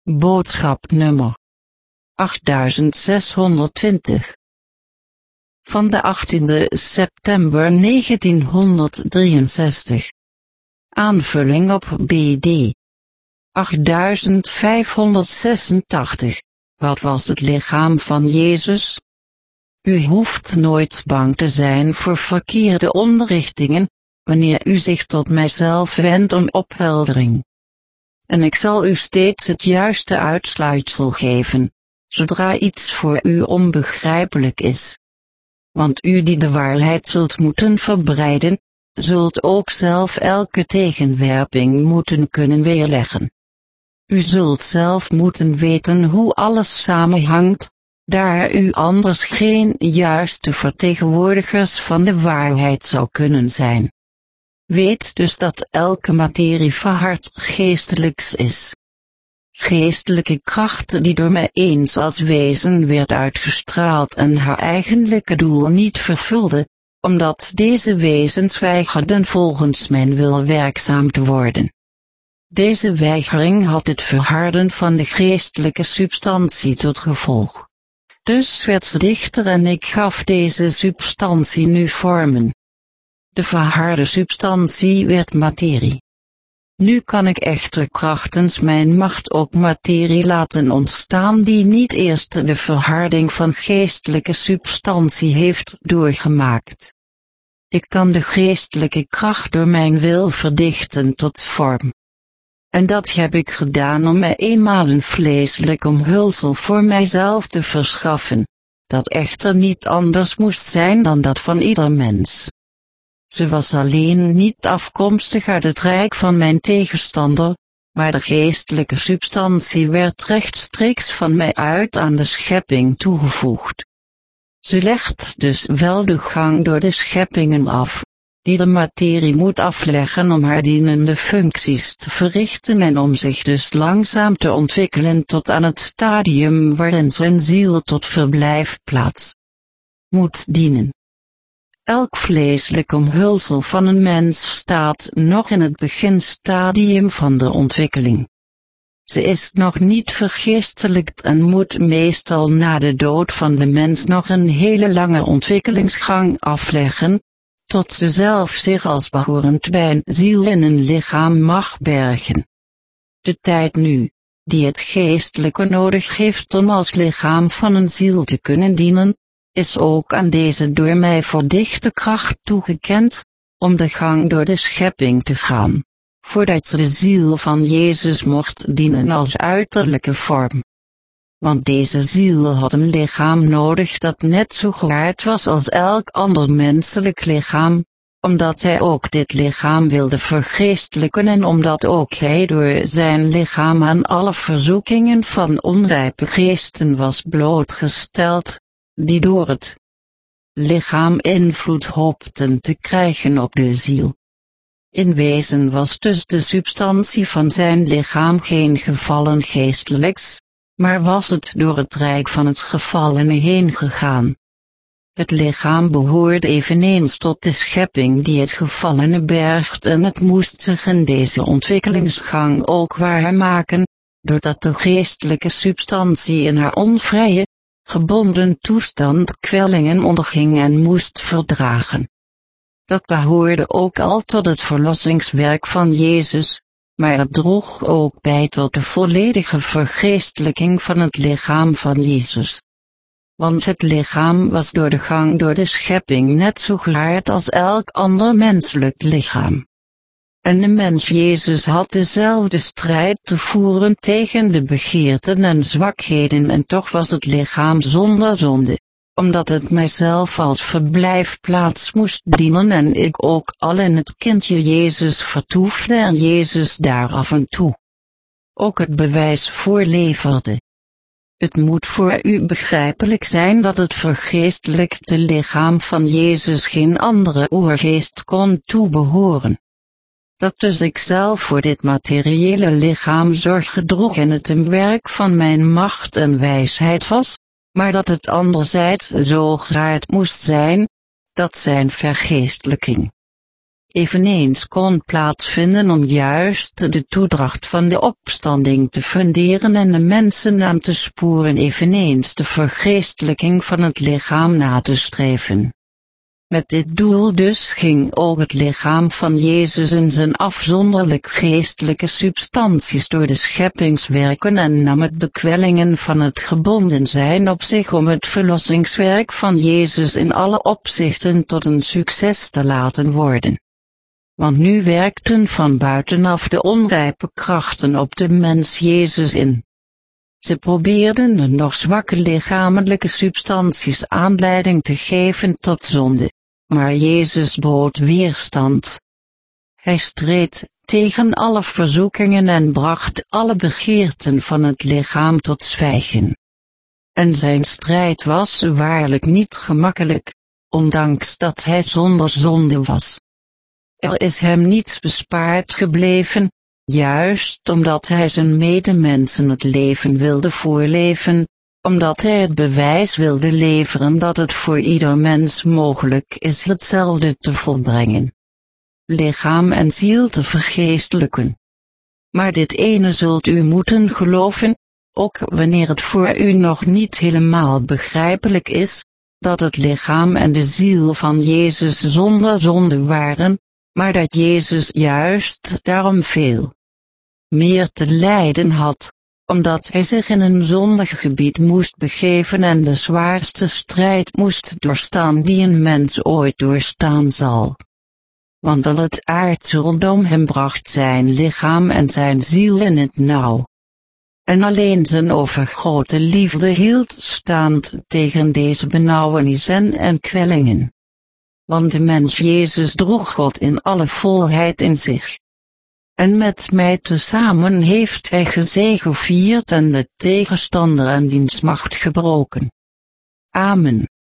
Boodschap nummer 8620 van de 18e september 1963. Aanvulling op BD 8586. Wat was het lichaam van Jezus? U hoeft nooit bang te zijn voor verkeerde onderrichtingen, wanneer u zich tot mijzelf wendt om opheldering. En ik zal u steeds het juiste uitsluitsel geven, zodra iets voor u onbegrijpelijk is. Want u die de waarheid zult moeten verbreiden, zult ook zelf elke tegenwerping moeten kunnen weerleggen. U zult zelf moeten weten hoe alles samenhangt, daar u anders geen juiste vertegenwoordigers van de waarheid zou kunnen zijn. Weet dus dat elke materie verhard geestelijks is. Geestelijke kracht die door mij eens als wezen werd uitgestraald en haar eigenlijke doel niet vervulde, omdat deze wezens weigerden volgens mijn wil werkzaam te worden. Deze weigering had het verharden van de geestelijke substantie tot gevolg. Dus werd ze dichter en ik gaf deze substantie nu vormen. De verharde substantie werd materie. Nu kan ik echter krachtens mijn macht ook materie laten ontstaan die niet eerst de verharding van geestelijke substantie heeft doorgemaakt. Ik kan de geestelijke kracht door mijn wil verdichten tot vorm. En dat heb ik gedaan om mij eenmaal een vleeselijk omhulsel voor mijzelf te verschaffen, dat echter niet anders moest zijn dan dat van ieder mens. Ze was alleen niet afkomstig uit het rijk van mijn tegenstander, maar de geestelijke substantie werd rechtstreeks van mij uit aan de schepping toegevoegd. Ze legt dus wel de gang door de scheppingen af, die de materie moet afleggen om haar dienende functies te verrichten en om zich dus langzaam te ontwikkelen tot aan het stadium waarin zijn ziel tot verblijfplaats moet dienen. Elk vleeselijk omhulsel van een mens staat nog in het beginstadium van de ontwikkeling. Ze is nog niet vergeestelijkt en moet meestal na de dood van de mens nog een hele lange ontwikkelingsgang afleggen, tot ze zelf zich als behorend bij een ziel in een lichaam mag bergen. De tijd nu, die het geestelijke nodig heeft om als lichaam van een ziel te kunnen dienen, is ook aan deze door mij verdichte kracht toegekend, om de gang door de schepping te gaan, voordat ze de ziel van Jezus mocht dienen als uiterlijke vorm. Want deze ziel had een lichaam nodig dat net zo geaard was als elk ander menselijk lichaam, omdat hij ook dit lichaam wilde vergeestelijken en omdat ook hij door zijn lichaam aan alle verzoekingen van onrijpe geesten was blootgesteld, die door het lichaam invloed hoopten te krijgen op de ziel. In wezen was dus de substantie van zijn lichaam geen gevallen geestelijks, maar was het door het rijk van het gevallene heen gegaan. Het lichaam behoorde eveneens tot de schepping die het gevallene bergt en het moest zich in deze ontwikkelingsgang ook waarmaken, doordat de geestelijke substantie in haar onvrije, gebonden toestand kwellingen onderging en moest verdragen. Dat behoorde ook al tot het verlossingswerk van Jezus, maar het droeg ook bij tot de volledige vergeestelijking van het lichaam van Jezus. Want het lichaam was door de gang door de schepping net zo geaard als elk ander menselijk lichaam. En de mens Jezus had dezelfde strijd te voeren tegen de begeerten en zwakheden en toch was het lichaam zonder zonde, omdat het mijzelf als verblijfplaats moest dienen en ik ook al in het kindje Jezus vertoefde en Jezus daar af en toe ook het bewijs voor leverde. Het moet voor u begrijpelijk zijn dat het vergeestelijkte lichaam van Jezus geen andere oergeest kon toebehoren. Dat dus ik zelf voor dit materiële lichaam zorg droeg en het een werk van mijn macht en wijsheid was, maar dat het anderzijds zo geaard moest zijn, dat zijn vergeestelijking eveneens kon plaatsvinden om juist de toedracht van de opstanding te funderen en de mensen aan te sporen eveneens de vergeestelijking van het lichaam na te streven. Met dit doel dus ging ook het lichaam van Jezus in zijn afzonderlijk geestelijke substanties door de scheppingswerken en nam het de kwellingen van het gebonden zijn op zich om het verlossingswerk van Jezus in alle opzichten tot een succes te laten worden. Want nu werkten van buitenaf de onrijpe krachten op de mens Jezus in. Ze probeerden de nog zwakke lichamelijke substanties aanleiding te geven tot zonde. Maar Jezus bood weerstand. Hij streed tegen alle verzoekingen en bracht alle begeerten van het lichaam tot zwijgen. En zijn strijd was waarlijk niet gemakkelijk, ondanks dat hij zonder zonde was. Er is hem niets bespaard gebleven, juist omdat hij zijn medemensen het leven wilde voorleven, omdat hij het bewijs wilde leveren dat het voor ieder mens mogelijk is hetzelfde te volbrengen. Lichaam en ziel te vergeestelijken. Maar dit ene zult u moeten geloven, ook wanneer het voor u nog niet helemaal begrijpelijk is, dat het lichaam en de ziel van Jezus zonder zonde waren, maar dat Jezus juist daarom veel meer te lijden had, omdat hij zich in een zondig gebied moest begeven en de zwaarste strijd moest doorstaan die een mens ooit doorstaan zal. Want al het aardse rondom hem bracht zijn lichaam en zijn ziel in het nauw. En alleen zijn overgrote liefde hield stand tegen deze benauwenissen en kwellingen. Want de mens Jezus droeg God in alle volheid in zich. En met mij tezamen heeft hij gezegevierd en de tegenstander en diens macht gebroken. Amen.